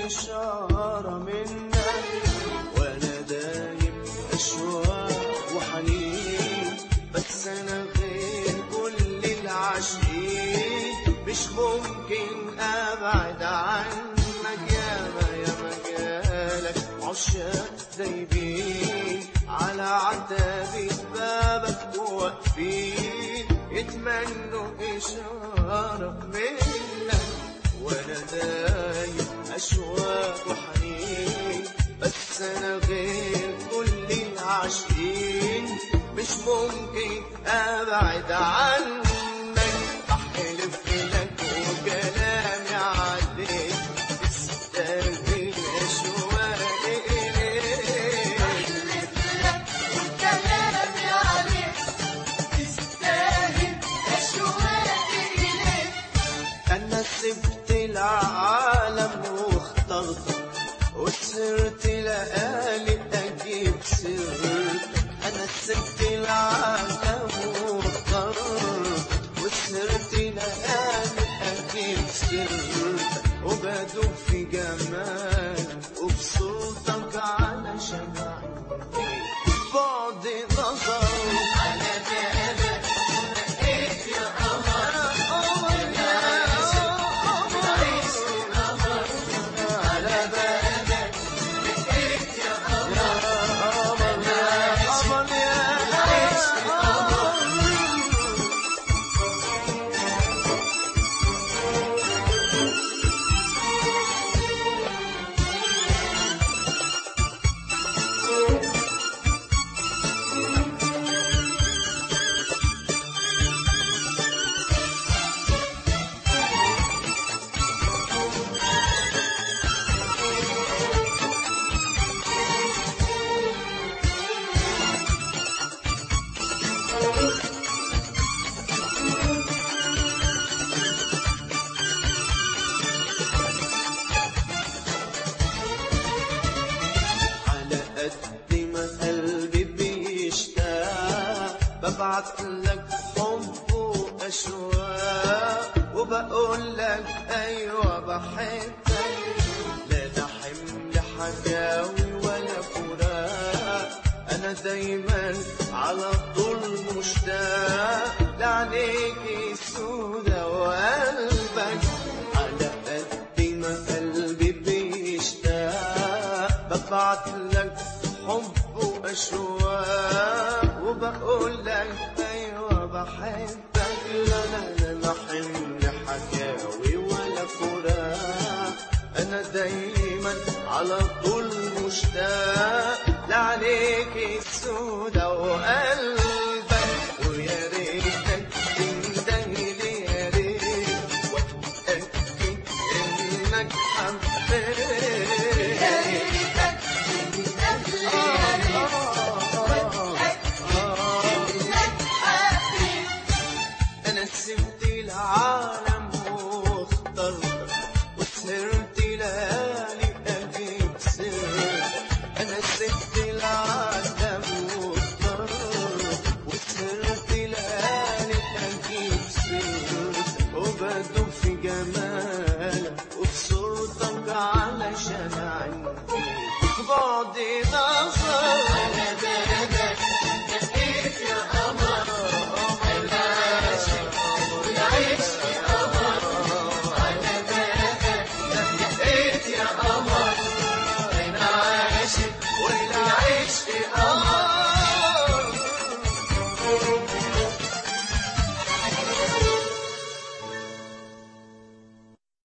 إشارة منك، وأنا دايب أشواق وحنين، بس أنا غير كل العاشقين، مش ممكن أبعد عنك. ياما جالك عشاق دايبين على عتبة بابك واقفين، يتمنوا إشارة منك، وأنا دايب أشواق وحنين، بس أنا غير كل العاشقين، مش ممكن أبعد عنك. أحلف لك وكلامي عليك تستاهل أشواقي إليك، أحلف لك وكلامي عليك تستاهل أشواقي إليك. أنا سبت العالم واخترتك، وسهرت ليالي أجيب سيرتك. أنا سبت العالم واخترتك، وسهرت ليالي أجيب سيرتك، وبدوب في جمالك وبصوتك علشان عيني بعد نظر على بابك نقيت يا قمر، عيش القمر على بابك نقيت يا قمر، عيش القمر. ببعت لك حب وأشواق، وبقول لك أيوة بحبك، لا ده حمل حكاوي ولا فراق، أنا دايما على طول مشتاق لعينيكي سودا وقلبك. على قد ما قلبي بيشتاق ببعت لك حب وأشواق، وبقول لك أيوة بحبك، لا لا لا حمل حكاوي ولا فراق، أنا دايما على طول مشتاق لعينيكي السودا وقلبك.